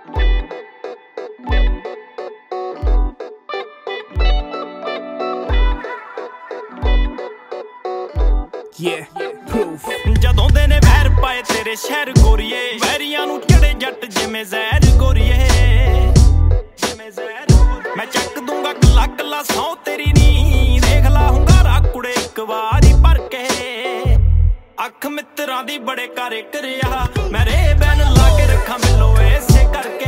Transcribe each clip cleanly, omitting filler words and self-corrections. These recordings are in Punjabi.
proof ਜਦੋਂ ਦੇ ਨੇ ਵੈਰ ਪਾਏ ਤੇਰੇ ਸ਼ਹਿਰ ਗੋਰੀਏ ਵੈਰੀਆਂ ਨੂੰ ਚੜੇ ਜੱਟ ਜਿਵੇਂ ਜ਼ਹਿਰ ਗੋਰੀਏ ਜਿਵੇਂ ਜ਼ਹਿਰ ਮੈਂ ਚੱਕ ਦੂੰਗਾ ਕੱਲਾ ਕੱਲਾ ਸੌ ਤੇਰੀ ਨੀ ਦੇਖ ਲਾ ਹੁੰਗਾਰਾ ਕੁੜੇ ਇੱਕ ਵਾਰੀ ਭਰ ਕੇ ਅੱਖ ਮਿੱਤਰਾਂ ਦੀ ਬੜੇ ਕਾਰੇ ਕਰਿਆ ਮੈਂ ਰੇ ਬੈਨ ਲਾ ਕੇ ਰੱਖਾਂ ਮਿਲੋ ਐਸੇ ਕਰਕੇ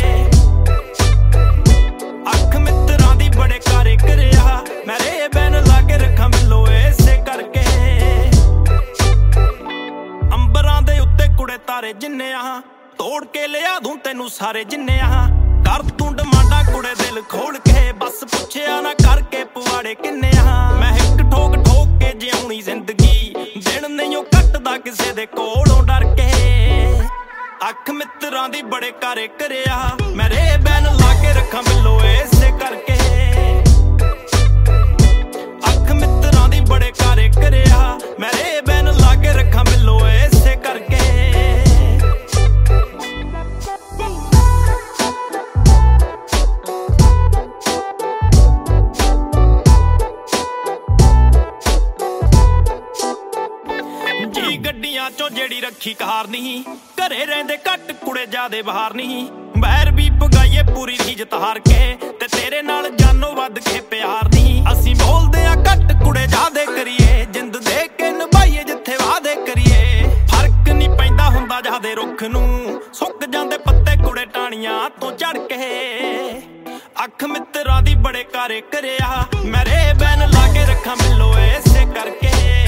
ਅੱਖ ਮਿੱਤਰਾਂ ਦੀ ਬੜੇ ਕਾਰੇ ਕਰਿਆ ਮੈਂ ਰੇ ਬੈਨ ਲਾ ਕੇ ਰੱਖਾਂ ਮਿਲੋ ਐਸੇ ਕਰਕੇ ਅੰਬਰਾਂ ਦੇ ਉੱਤੇ ਕੁੜੇ ਤਾਰੇ ਜਿੰਨੇ ਆ ਤੋੜ ਕੇ ਲਿਆ ਦੂੰ ਤੈਨੂੰ ਸਾਰੇ ਜਿੰਨੇ ਆ ਕਰ ਤੂੰ ਡਮਾਂਡਾ ਕੁੜੇ ਦਿਲ ਖੋਲ ਕੇ ਬਸ ਪੁੱਛਿਆ ਨਾ ਕਰਕੇ ਪਵਾੜੇ ਕਿੰਨੇ ਆ ਮੈਂ ਇੱਕ ਠੋਕ ਠੋਕ ਕੇ ਜਿਉਣੀ ਜ਼ਿੰਦਗੀ ਦਿਨ ਨਹੀਂ ਉਹ ਕੱਟਦਾ ਕਿਸੇ ਦੇ ਕੋਲੋਂ ਡਰ ਕੇ ਅੱਖ ਮਿੱਤਰਾਂ ਦੀ ਬੜੇ ਕਾਰੇ ਕਰਿਆ ਮੈਂ ਰੇ ਬੈਨ ਲਾ ਕੇ ਰੱਖਾਂ ਬਿੱਲੋ ਐਸੇ ਕਰਕੇ ਅੱਖ ਮਿੱਤਰਾਂ ਦੀ ਬੜੇ ਕਾਰੇ ਕਰਿਆ ਮੈਂ ਰੇ ਬੈਨ ਲਾ ਕੇ ਰੱਖਾਂ ਬਿੱਲੋ ਐਸੇ ਕਰਕੇ ਜੀ ਗੱਡੀਆਂ ਚੋਂ ਜਿਹੜੀ ਰੱਖੀ ਕਾਰ ਨਹੀਂ ਘਰੇ ਰਹਿੰਦੇ ਘੱਟ ਕੁੜੇ ਜਾਦੇ ਬਾਹਰ ਨਹੀਂ ਬੈਰ ਵੀ ਪਗਾਈਏ ਪੂਰੀ ਇੱਜ਼ਤ ਹਾਰ ਕੇ ਤੇ ਤੇਰੇ ਨਾਲ ਜਾਨੋਂ ਵੱਧ ਕੇ ਪਿਆਰ ਨਹੀਂ ਅਸੀਂ ਬੋਲਦੇ ਆ ਘੱਟ ਕੁੜੇ ਜਾਦੇ ਕਰੀਏ ਜਿੰਦ ਦੇ ਕੇ ਨਿਭਾਈਏ ਜਿੱਥੇ ਵਾਅਦੇ ਕਰੀਏ ਫਰਕ ਨਹੀਂ ਪੈਂਦਾ ਹੁੰਦਾ ਜਾਦੇ ਰੁੱਖ ਨੂੰ ਸੁੱਕ ਜਾਂਦੇ ਪੱਤੇ ਕੁੜੇ ਟਾਣੀਆਂ ਤੋਂ ਝੜ ਕੇ ਅੱਖ ਮਿੱਤਰਾਂ ਦੀ ਬੜੇ ਕਾਰੇ ਕਰਿਆ ਮੈਂ ਰੇ ਬੈਨ ਲਾ ਕੇ ਰੱਖਾਂ ਮਿਲੋ ਐਸੇ ਕਰਕੇ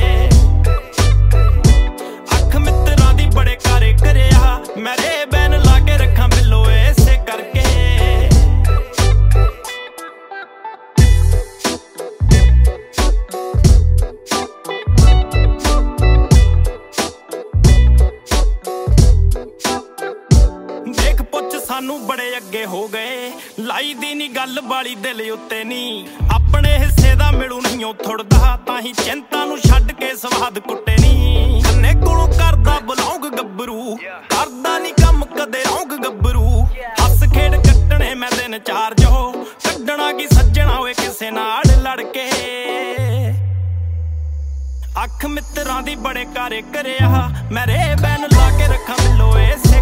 ਮਿੱਤਰਾਂ ਦੀ ਬੜੇ ਕਾਰੇ ਕਰਿਆ ਮੈਂ ਰੇ ਬੈਨ ਲਾ ਕੇ ਰੱਖਾਂ ਬਿੱਲੋ ਐਸੇ ਕਰਕੇ ਦੇਖ ਪੁੱਛ ਸਾਨੂੰ ਬੜੇ ਅੱਗੇ ਹੋ ਗਏ ਲਾਈ ਦੀ ਨੀ ਗੱਲ ਵਾਲੀ ਦਿਲ ਉੱਤੇ ਨੀ ਆਪਣੇ ਹਿੱਸੇ ਦਾ ਮਿਲੂ ਨਹੀਂ ਉਹ ਥੁੜਦਾ ਤਾਂ ਹੀ ਚਿੰਤਾ ਨੂੰ ਛੱਡ ਕੇ ਸਵਾਦ ਕੁੱਟੇ ਨੀ ਕੰਨੇ ਕੋਲੋਂ ਕਰਦਾ ਬਲੌਂਗ ਗੱਭਰੂ ਕਰਦਾ ਨੀ ਕੰਮ ਕਦੇ ਰੌਂਗ ਗੱਭਰੂ ਹੱਸ ਖੇਡ ਕੱਟਣੇ ਮੈਂ ਦਿਨ ਚਾਰ ਜੋ ਕੱਢਣਾ ਕੀ ਸੱਜਣਾ ਹੋਏ ਕਿਸੇ ਨਾਲ ਲੜ ਕੇ ਅੱਖ ਮਿੱਤਰਾਂ ਦੀ ਬੜੇ ਕਾਰੇ ਕਰਿਆ ਮੈਂ ਰੇ ਬੈਨ ਲਾ ਕੇ ਰੱਖਾਂ ਮਿਲੋ ਐਸੇ